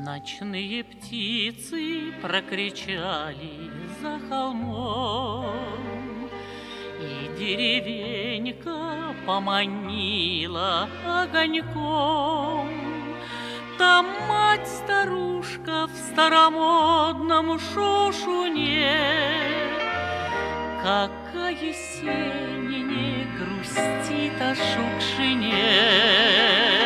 Ночные птицы прокричали за холмом, и деревенька поманила огоньком. Там мать-старушка в старомодном шушуне, какая сень не грустит о Шукшине.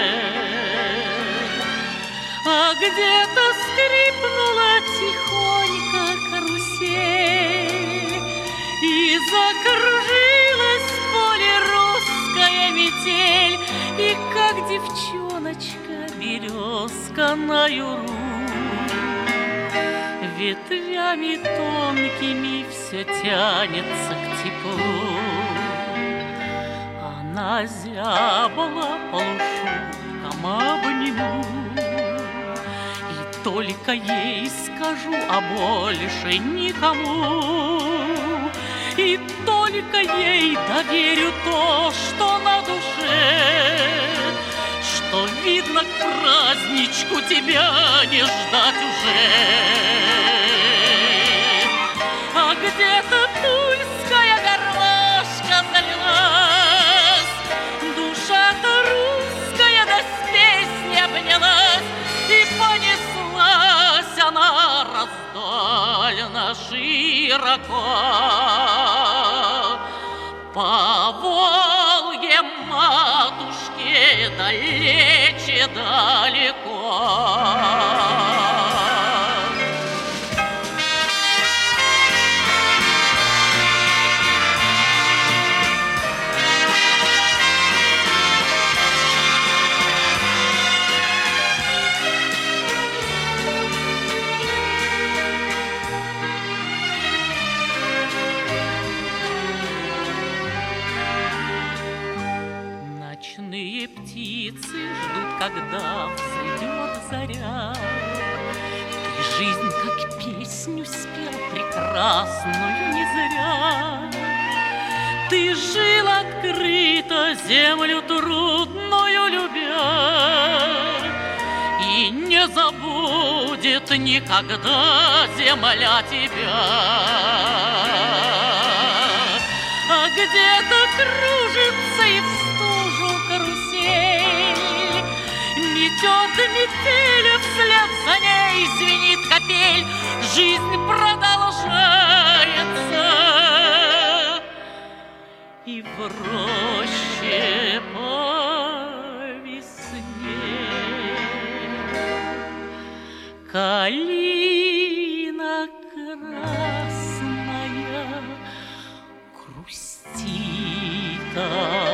А где-то скрипнула тихонько карусель, и закружилась в поле русская метель, и как девчоночка березка на юру ветвями тонкими все тянется к теплу. Она зябла полушубком обниму, только ей скажу, а больше никому. И только ей доверю то, что на душе, что, видно, к праздничку тебя не ждать уже. А где-то тульская гармошка залилась, душа-то русская да с песней обнялась, и понеслась она раздольно широко по Волге матушке далече далеко. Ночные птицы ждут, когда взойдет заря. Ты жизнь как песню спел прекрасную не зря. Ты жил открыто, землю трудную любя, и не забудет никогда земля тебя. А где-то кружится и в стужу карусель метет метель, вслед за ней звенит капель. Жизнь продолжается, и в роще по весне калина красная грустит.